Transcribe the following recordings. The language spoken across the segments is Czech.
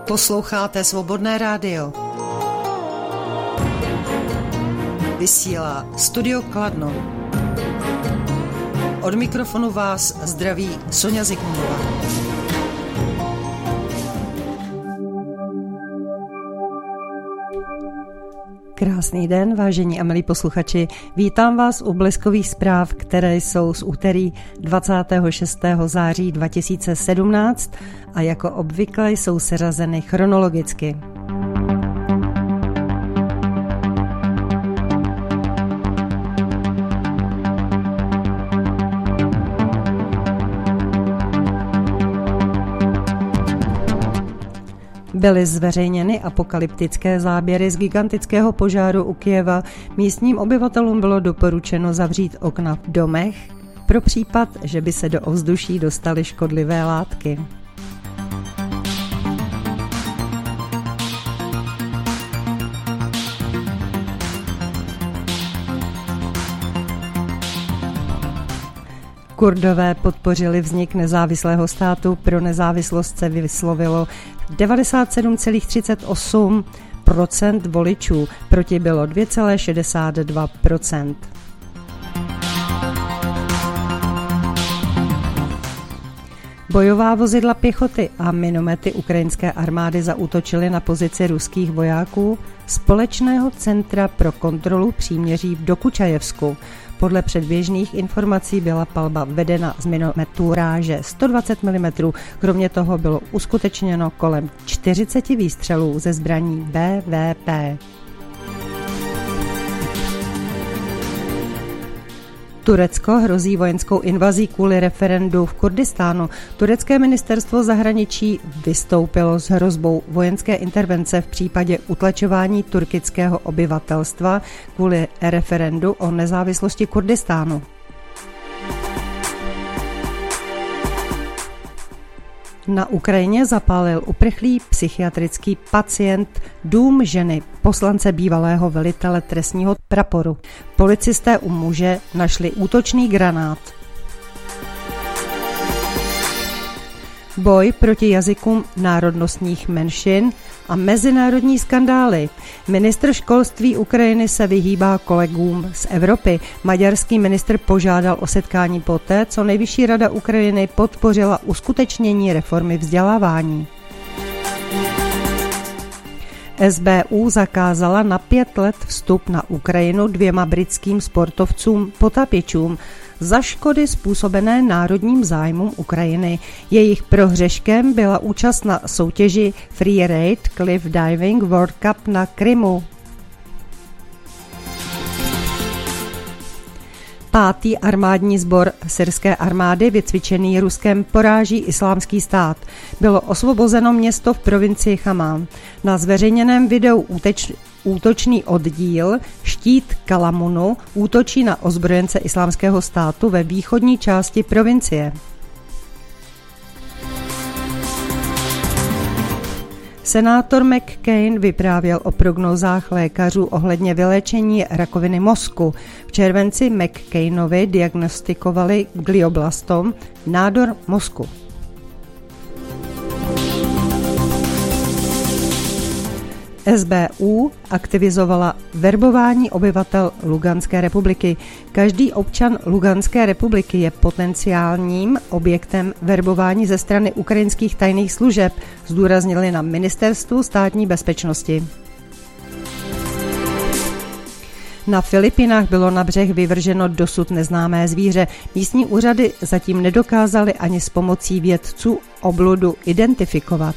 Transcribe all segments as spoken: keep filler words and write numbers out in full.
Posloucháte Svobodné rádio. Vysílá Studio Kladno. Od mikrofonu vás zdraví Soňa Zikmundová. Krásný den, vážení a milí posluchači. Vítám vás u bleskových zpráv, které jsou z úterý dvacátého šestého září dva tisíce sedmnáct a jako obvykle jsou seřazeny chronologicky. Byly zveřejněny apokalyptické záběry z gigantického požáru u Kyjeva. Místním obyvatelům bylo doporučeno zavřít okna v domech pro případ, že by se do ovzduší dostaly škodlivé látky. Kurdové podpořili vznik nezávislého státu, pro nezávislost se vyslovilo devadesát sedm celá třicet osm procent voličů, proti bylo dvě celá šedesát dva procent. Bojová vozidla pěchoty a minomety ukrajinské armády zaútočily na pozici ruských vojáků Společného centra pro kontrolu příměří v Dokučajevsku. Podle předběžných informací byla palba vedena z minometů ráže sto dvacet milimetrů, kromě toho bylo uskutečněno kolem čtyřicet výstřelů ze zbraní bé vé pé. Turecko hrozí vojenskou invazí kvůli referendu v Kurdistánu. Turecké ministerstvo zahraničí vystoupilo s hrozbou vojenské intervence v případě utlačování turkického obyvatelstva kvůli referendu o nezávislosti Kurdistánu. Na Ukrajině zapálil uprchlý psychiatrický pacient dům ženy, poslance bývalého velitele trestního praporu. Policisté u muže našli útočný granát. Boj proti jazykům národnostních menšin a mezinárodní skandály. Ministr školství Ukrajiny se vyhýbá kolegům z Evropy. Maďarský ministr požádal o setkání poté, co Nejvyšší rada Ukrajiny podpořila uskutečnění reformy vzdělávání. es bé ú zakázala na pět let vstup na Ukrajinu dvěma britským sportovcům potápěčům za škody způsobené národním zájmům Ukrajiny. Jejich prohřeškem byla účast na soutěži Freeride Cliff Diving World Cup na Krymu. Pátý armádní sbor syrské armády vycvičený Ruskem poráží Islámský stát. Bylo osvobozeno město v provincii Chamán. Na zveřejněném videu úteč, útočný oddíl Štít Kalamunu útočí na ozbrojence Islámského státu ve východní části provincie. Senátor McCain vyprávěl o prognózách lékařů ohledně vyléčení rakoviny mozku. V červenci McCainovi diagnostikovali glioblastom, nádor mozku. es bé ú aktivizovala verbování obyvatel Luganské republiky. Každý občan Luganské republiky je potenciálním objektem verbování ze strany ukrajinských tajných služeb, zdůraznili na Ministerstvu státní bezpečnosti. Na Filipinách bylo na břeh vyvrženo dosud neznámé zvíře. Místní úřady zatím nedokázaly ani s pomocí vědců obludu identifikovat.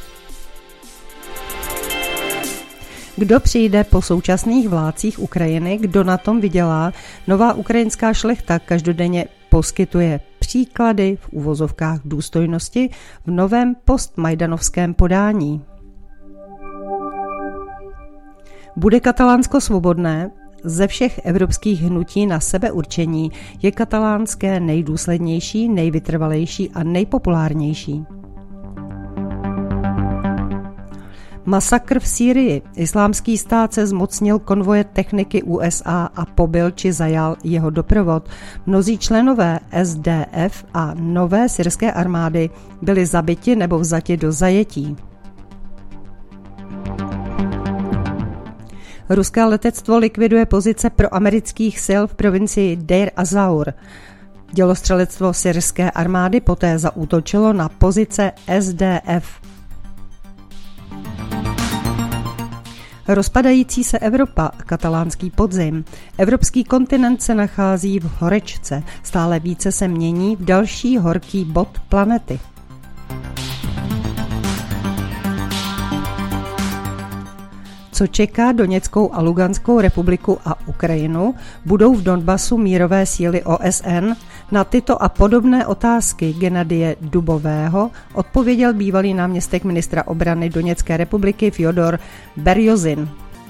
Kdo přijde po současných vládcích Ukrajiny, kdo na tom vydělá, nová ukrajinská šlechta každodenně poskytuje příklady v uvozovkách důstojnosti v novém postmajdanovském podání. Bude Katalánsko svobodné? Ze všech evropských hnutí na sebeurčení je katalánské nejdůslednější, nejvytrvalejší a nejpopulárnější. Masakr v Sýrii. Islámský stát se zmocnil konvoje techniky U S A a pobyl či zajal jeho doprovod. Mnozí členové S D F a nové syrské armády byli zabiti nebo vzati do zajetí. Ruské letectvo likviduje pozice pro amerických sil v provincii Deir az-Zor. Dělostřelectvo syrské armády poté zaútočilo na pozice S D F. Rozpadající se Evropa a katalánský podzim. Evropský kontinent se nachází v horečce, stále více se mění v další horký bod planety. Co čeká Doněckou a Luganskou republiku a Ukrajinu, budou v Donbasu mírové síly O S N? Na tyto a podobné otázky Gennadije Dubového odpověděl bývalý náměstek ministra obrany Doněcké republiky Fjodor Berjozin.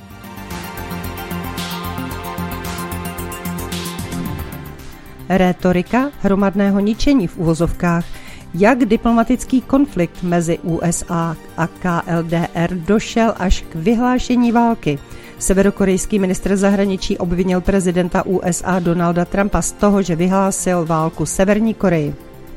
Rétorika hromadného ničení v uvozovkách. Jak diplomatický konflikt mezi U S A a K L D R došel až k vyhlášení války. Severokorejský ministr zahraničí obvinil prezidenta U S A Donalda Trumpa z toho, že vyhlásil válku Severní Koreji.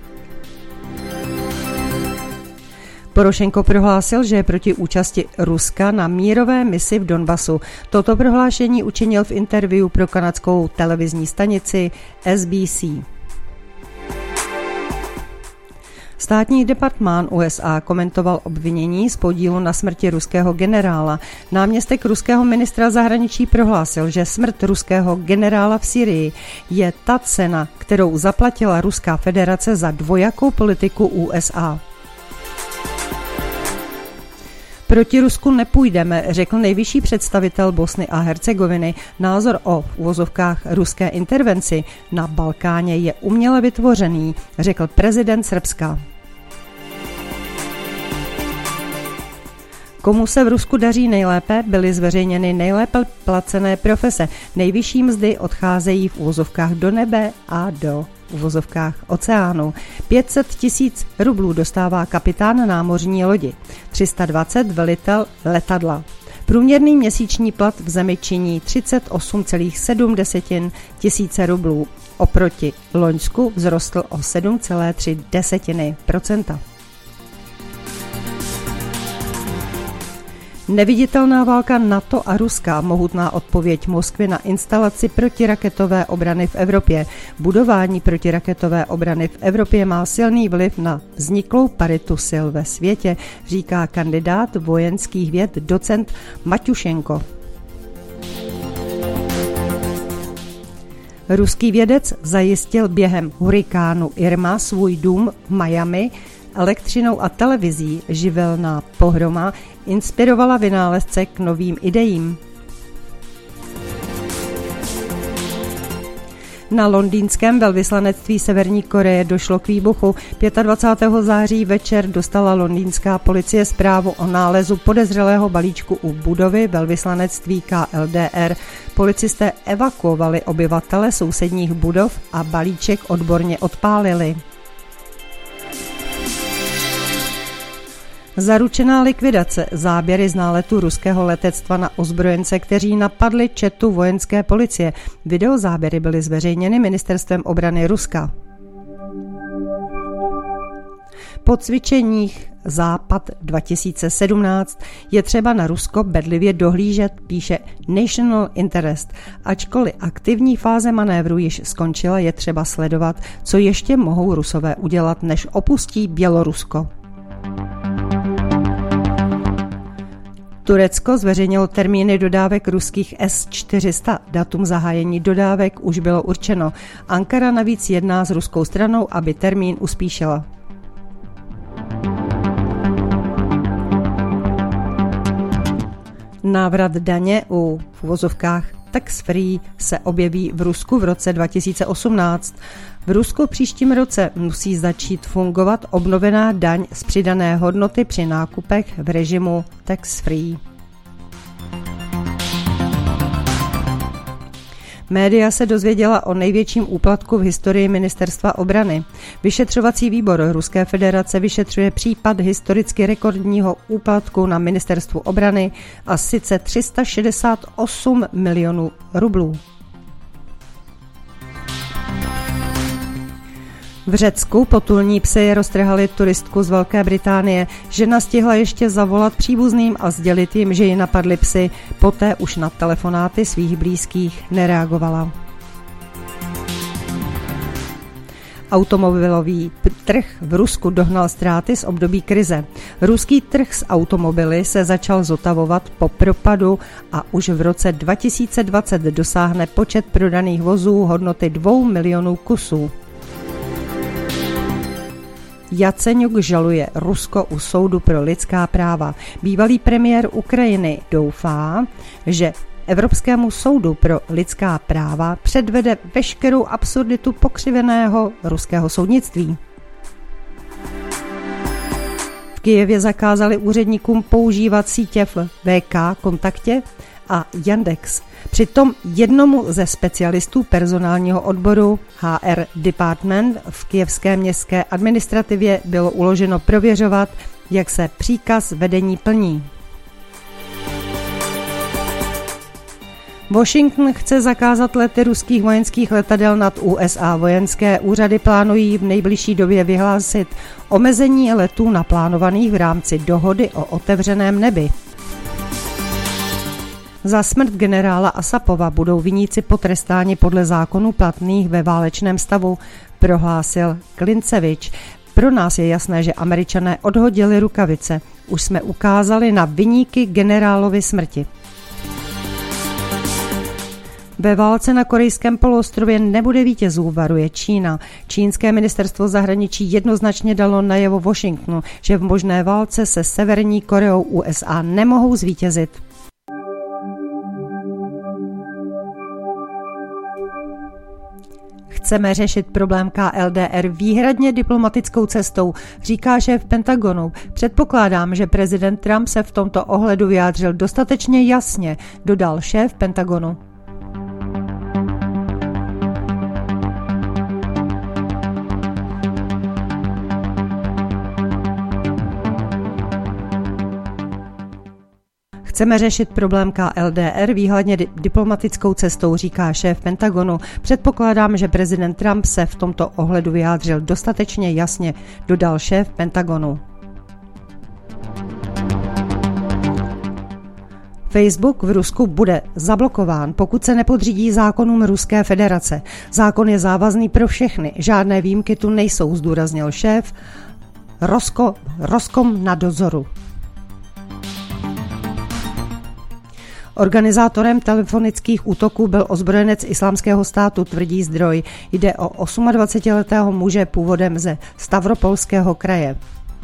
Porošenko prohlásil, že je proti účasti Ruska na mírové misi v Donbasu. Toto prohlášení učinil v interview pro kanadskou televizní stanici S B C. Státní departmán U S A komentoval obvinění z podílu na smrti ruského generála. Náměstek ruského ministra zahraničí prohlásil, že smrt ruského generála v Syrii je ta cena, kterou zaplatila Ruská federace za dvojakou politiku U S A. Proti Rusku nepůjdeme, řekl nejvyšší představitel Bosny a Hercegoviny. Názor o v uvozovkách ruské intervenci na Balkáně je uměle vytvořený, řekl prezident Srbska. Komu se v Rusku daří nejlépe, byly zveřejněny nejlépe placené profese. Nejvyšší mzdy odcházejí v uvozovkách do nebe a do v uvozovkách oceánu. pět set tisíc rublů dostává kapitán námořní lodi, tři sta dvacet velitel letadla. Průměrný měsíční plat v zemi činí třicet osm celá sedm tisíce rublů. Oproti loňsku vzrostl o sedm celá tři procenta. Neviditelná válka NATO a Ruska, mohutná odpověď Moskvy na instalaci protiraketové obrany v Evropě. Budování protiraketové obrany v Evropě má silný vliv na vzniklou paritu sil ve světě, říká kandidát vojenských věd docent Maťušenko. Ruský vědec zajistil během hurikánu Irma svůj dům v Miami elektřinou a televizí. Živelná pohroma inspirovala vynálezce k novým idejím. Na londýnském velvyslanectví Severní Koreje došlo k výbuchu. dvacátého pátého září večer dostala londýnská policie zprávu o nálezu podezřelého balíčku u budovy velvyslanectví K L D R. Policisté evakuovali obyvatele sousedních budov a balíček odborně odpálili. Zaručená likvidace, záběry z náletu ruského letectva na ozbrojence, kteří napadli četu vojenské policie. Videozáběry byly zveřejněny ministerstvem obrany Ruska. Po cvičeních Západ dva tisíce sedmnáct je třeba na Rusko bedlivě dohlížet, píše National Interest. Ačkoliv aktivní fáze manévru již skončila, je třeba sledovat, co ještě mohou Rusové udělat, než opustí Bělorusko. Turecko zveřejnilo termíny dodávek ruských S čtyři sta. Datum zahájení dodávek už bylo určeno. Ankara navíc jedná s ruskou stranou, aby termín uspíšila. Návrat daně u v uvozovkách tax free se objeví v Rusku v roce dva tisíce osmnáct. V Rusku příštím roce musí začít fungovat obnovená daň z přidané hodnoty při nákupech v režimu tax free. Média se dozvěděla o největším úplatku v historii ministerstva obrany. Vyšetřovací výbor Ruské federace vyšetřuje případ historicky rekordního úplatku na ministerstvu obrany a sice tři sta šedesát osm milionů rublů. V Řecku potulní psy roztrhali turistku z Velké Británie. Žena stihla ještě zavolat příbuzným a sdělit jim, že ji napadly psy. Poté už na telefonáty svých blízkých nereagovala. Automobilový trh v Rusku dohnal ztráty z období krize. Ruský trh s automobily se začal zotavovat po propadu a už v roce dva tisíce dvacet dosáhne počet prodaných vozů hodnoty dvou milionů kusů. Jaceňuk žaluje Rusko u soudu pro lidská práva. Bývalý premiér Ukrajiny doufá, že Evropskému soudu pro lidská práva předvede veškerou absurditu pokřiveného ruského soudnictví. V Kyjevě zakázali úředníkům používat sítě v V K Kontaktě a Yandex. Přitom jednomu ze specialistů personálního odboru H R Department v kyjevské městské administrativě bylo uloženo prověřovat, jak se příkaz vedení plní. Washington chce zakázat lety ruských vojenských letadel nad U S A. Vojenské úřady plánují v nejbližší době vyhlásit omezení letů naplánovaných v rámci dohody o otevřeném nebi. Za smrt generála Asapova budou viníci potrestáni podle zákonů platných ve válečném stavu, prohlásil Klincevič. Pro nás je jasné, že Američané odhodili rukavice. Už jsme ukázali na viníky generálovy smrti. Ve válce na korejském poloostrově nebude vítězů, varuje Čína. Čínské ministerstvo zahraničí jednoznačně dalo najevo Washingtonu, že v možné válce se Severní Koreou U S A nemohou zvítězit. Chceme řešit problém K L D R výhradně diplomatickou cestou, říká šéf Pentagonu. Předpokládám, že prezident Trump se v tomto ohledu vyjádřil dostatečně jasně, dodal šéf Pentagonu. Chceme řešit problém K L D R výhradně diplomatickou cestou, říká šéf Pentagonu. Předpokládám, že prezident Trump se v tomto ohledu vyjádřil dostatečně jasně, dodal šéf Pentagonu. Facebook v Rusku bude zablokován, pokud se nepodřídí zákonům Ruské federace. Zákon je závazný pro všechny, žádné výjimky tu nejsou, zdůraznil šéf Rosko, Roskom na dozoru. Organizátorem telefonických útoků byl ozbrojenec Islámského státu, tvrdí zdroj. Jde o dvacetiosmiletého muže původem ze Stavropolského kraje.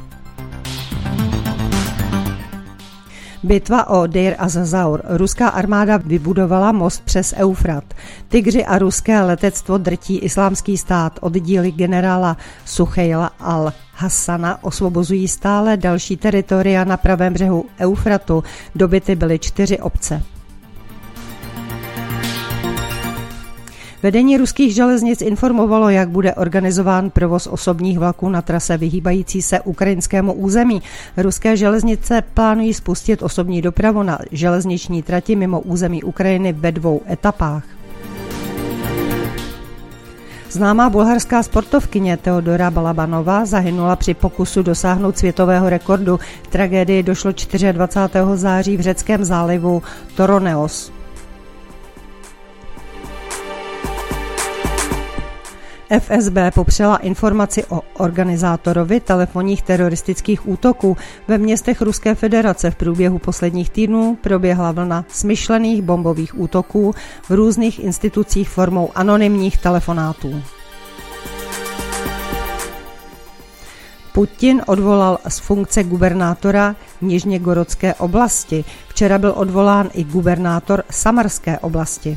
Bitva o Deir az-Zaur. Ruská armáda vybudovala most přes Eufrat. Tygři a ruské letectvo drtí Islámský stát. Oddíly generála Suchejla al-Hassana osvobozují stále další teritoria na pravém břehu Eufratu. Dobyty byly čtyři obce. Vedení ruských železnic informovalo, jak bude organizován provoz osobních vlaků na trase vyhýbající se ukrajinskému území. Ruské železnice plánují spustit osobní dopravu na železniční trati mimo území Ukrajiny ve dvou etapách. Známá bulharská sportovkyně Teodora Balabanova zahynula při pokusu dosáhnout světového rekordu. K tragédii došlo dvacátého čtvrtého září v řeckém zálivu Toroneos. F S B popřela informaci o organizátorovi telefonních teroristických útoků. Ve městech Ruské federace v průběhu posledních týdnů proběhla vlna smyšlených bombových útoků v různých institucích formou anonymních telefonátů. Putin odvolal z funkce gubernátora Nižněgorodské oblasti. Včera byl odvolán i gubernátor Samarské oblasti.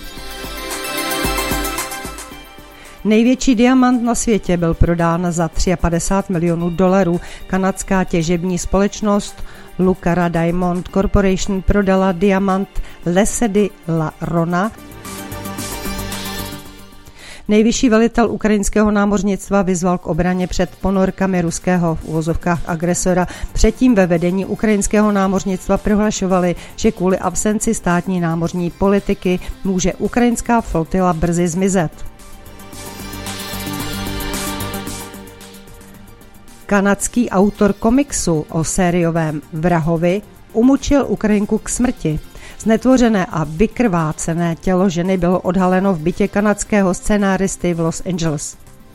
Největší diamant na světě byl prodán za padesát tři milionů dolarů. Kanadská těžební společnost Lucara Diamond Corporation prodala diamant Lesedi La Rona. Nejvyšší velitel ukrajinského námořnictva vyzval k obraně před ponorkami ruského v uvozovkách agresora. Předtím ve vedení ukrajinského námořnictva prohlašovali, že kvůli absenci státní námořní politiky může ukrajinská flotila brzy zmizet. Kanadský autor komiksu o sériovém vrahovi umučil Ukrajinku k smrti. Znetvořené a vykrvácené tělo ženy bylo odhaleno v bytě kanadského scenáristy v Los Angeles.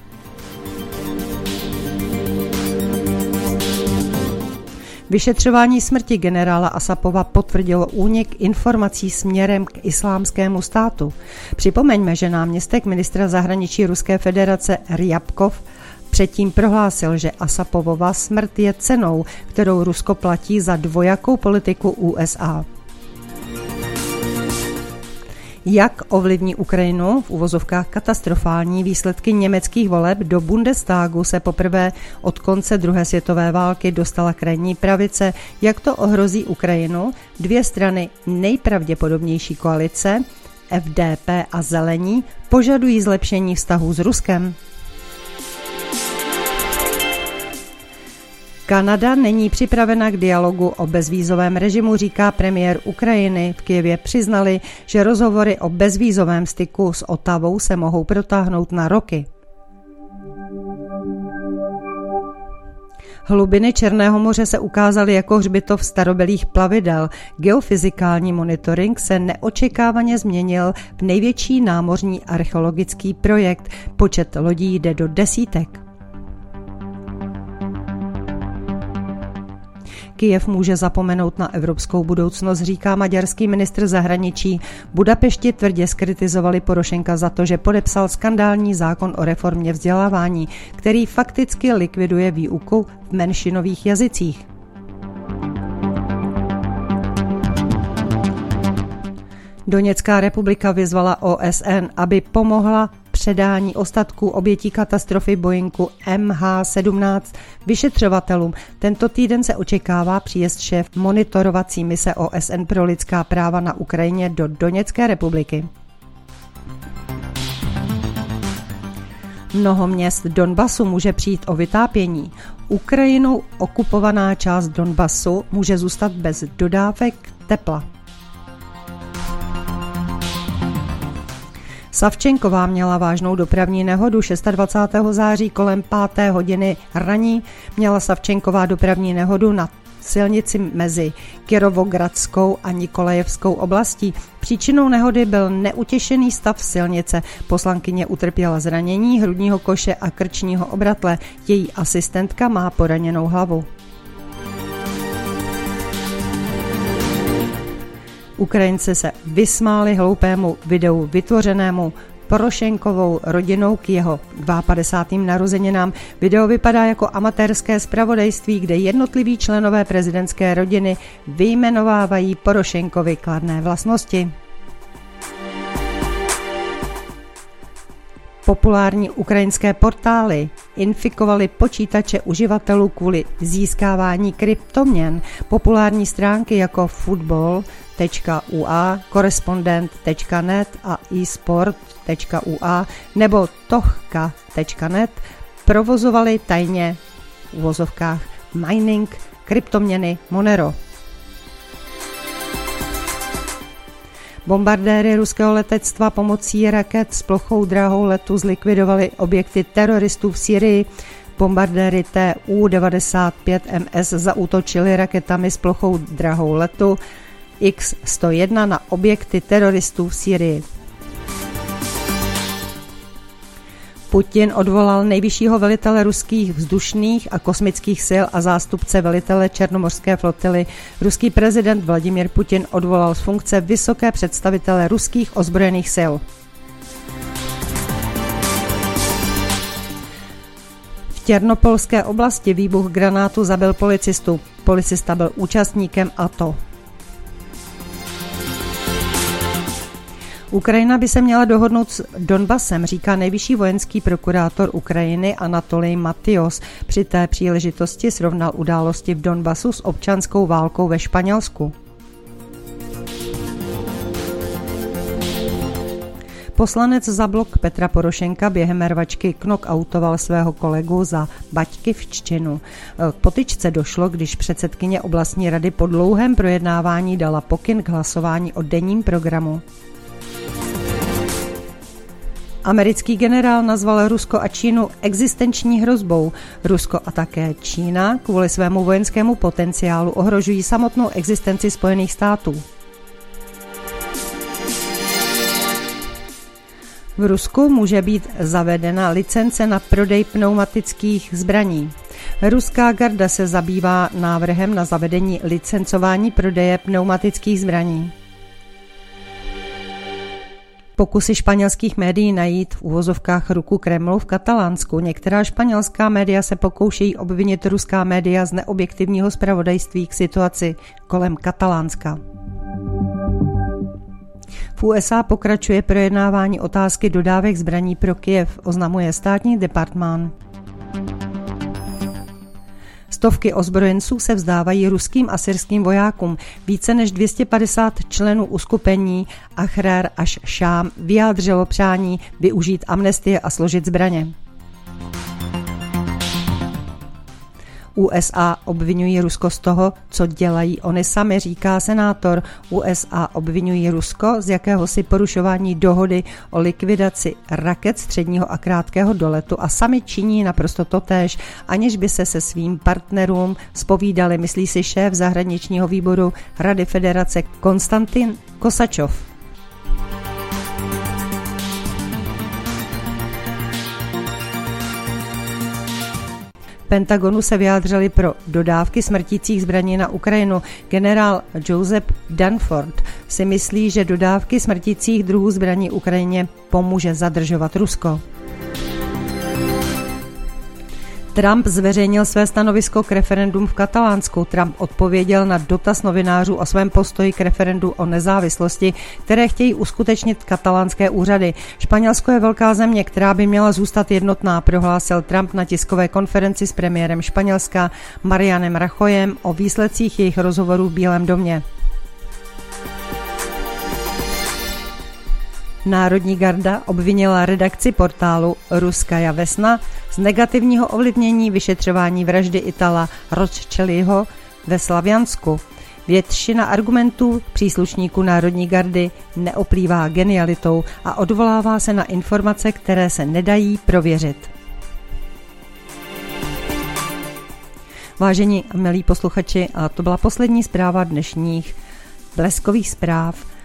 Vyšetřování smrti generála Asapova potvrdilo únik informací směrem k Islámskému státu. Připomeňme, že náměstek ministra zahraničí Ruské federace Ryabkov předtím prohlásil, že Asapovova smrt je cenou, kterou Rusko platí za dvojakou politiku U S A. Jak ovlivní Ukrajinu v uvozovkách katastrofální výsledky německých voleb do Bundestagu se poprvé od konce druhé světové války dostala krajní pravice, jak to ohrozí Ukrajinu, dvě strany nejpravděpodobnější koalice, F D P a Zelení, požadují zlepšení vztahů s Ruskem. Kanada není připravena k dialogu o bezvízovém režimu, říká premiér Ukrajiny. V Kyjevě přiznali, že rozhovory o bezvízovém styku s Ottawou se mohou protáhnout na roky. Hlubiny Černého moře se ukázaly jako hřbitov starobylých plavidel. Geofyzikální monitoring se neočekávaně změnil v největší námořní archeologický projekt. Počet lodí jde do desítek. Kyjev může zapomenout na evropskou budoucnost, říká maďarský ministr zahraničí. Budapešti tvrdě skritizovali Porošenka za to, že podepsal skandální zákon o reformě vzdělávání, který fakticky likviduje výuku v menšinových jazycích. Doněcká republika vyzvala O S N, aby pomohla předání ostatků obětí katastrofy Boeingu M H sedmnáct vyšetřovatelům. Tento týden se očekává příjezd šéf monitorovací mise O S N pro lidská práva na Ukrajině do Doněcké republiky. Mnoho měst Donbasu může přijít o vytápění. Ukrajinou okupovaná část Donbasu může zůstat bez dodávek tepla. Savčenková měla vážnou dopravní nehodu. dvacátého šestého září kolem páté hodiny raní měla Savčenková dopravní nehodu na silnici mezi Kirovogradskou a Nikolajevskou oblastí. Příčinou nehody byl neutěšený stav silnice. Poslankyně utrpěla zranění hrudního koše a krčního obratle. Její asistentka má poraněnou hlavu. Ukrajinci se vysmáli hloupému videu vytvořenému Porošenkovou rodinou k jeho padesátým narozeninám. Video vypadá jako amatérské zpravodajství, kde jednotliví členové prezidentské rodiny vyjmenovávají Porošenkovi kladné vlastnosti. Populární ukrajinské portály infikovaly počítače uživatelů kvůli získávání kryptoměn. Populární stránky jako football tečka u a, korespondent tečka net a e-sport tečka u a nebo tochka tečka net provozovaly tajně v uvozovkách mining kryptoměny Monero. Bombardéry ruského letectva pomocí raket s plochou dráhou letu zlikvidovaly objekty teroristů v Syrii. Bombardéry T U devadesát pět M S zaútočily raketami s plochou dráhou letu X sto jedna na objekty teroristů v Syrii. Putin odvolal nejvyššího velitele ruských vzdušných a kosmických sil a zástupce velitele černomorské flotily. Ruský prezident Vladimír Putin odvolal z funkce vysoké představitele ruských ozbrojených sil. V Těrnopolské oblasti výbuch granátu zabil policistu. Policista byl účastníkem A T O. Ukrajina by se měla dohodnout s Donbasem, říká nejvyšší vojenský prokurátor Ukrajiny Anatolij Matyos. Při té příležitosti srovnal události v Donbasu s občanskou válkou ve Španělsku. Poslanec za blok Petra Porošenka během rvačky knockoutoval svého kolegu za baťkyvštinu. K potyčce došlo, když předsedkyně oblastní rady po dlouhém projednávání dala pokyn k hlasování o denním programu. Americký generál nazval Rusko a Čínu existenční hrozbou. Rusko a také Čína kvůli svému vojenskému potenciálu ohrožují samotnou existenci Spojených států. V Rusku může být zavedena licence na prodej pneumatických zbraní. Ruská garda se zabývá návrhem na zavedení licencování prodeje pneumatických zbraní. Pokusy španělských médií najít v uvozovkách ruku Kremlu v Katalánsku. Některá španělská média se pokoušejí obvinit ruská média z neobjektivního zpravodajství k situaci kolem Katalánska. V U S A pokračuje projednávání otázky dodávek zbraní pro Kyjev, oznamuje státní departmán. Stovky ozbrojenců se vzdávají ruským a syrským vojákům. Více než dvě stě padesát členů uskupení Ahrar až Šám vyjádřilo přání využít amnestie a složit zbraně. U S A obvinují Rusko z toho, co dělají oni sami, říká senátor. U S A obvinují Rusko z jakéhosi porušování dohody o likvidaci raket středního a krátkého doletu a sami činí naprosto totéž, aniž by se se svým partnerům zpovídali, myslí si šéf zahraničního výboru Rady federace Konstantin Kosačov. Pentagonu se vyjádřili pro dodávky smrtících zbraní na Ukrajinu. Generál Joseph Dunford si myslí, že dodávky smrtících druhů zbraní Ukrajině pomůže zadržovat Rusko. Trump zveřejnil své stanovisko k referendum v Katalánsku. Trump odpověděl na dotaz novinářů o svém postoji k referendu o nezávislosti, které chtějí uskutečnit katalánské úřady. Španělsko je velká země, která by měla zůstat jednotná, prohlásil Trump na tiskové konferenci s premiérem Španělska Marianem Rajoyem o výsledcích jejich rozhovorů v Bílém domě. Národní garda obvinila redakci portálu Ruskaja Vesna z negativního ovlivnění vyšetřování vraždy Itala Rothschildyho ve Slaviansku. Většina argumentů příslušníků Národní gardy neoplývá genialitou a odvolává se na informace, které se nedají prověřit. Vážení a milí posluchači, a to byla poslední zpráva dnešních Bleskových zpráv.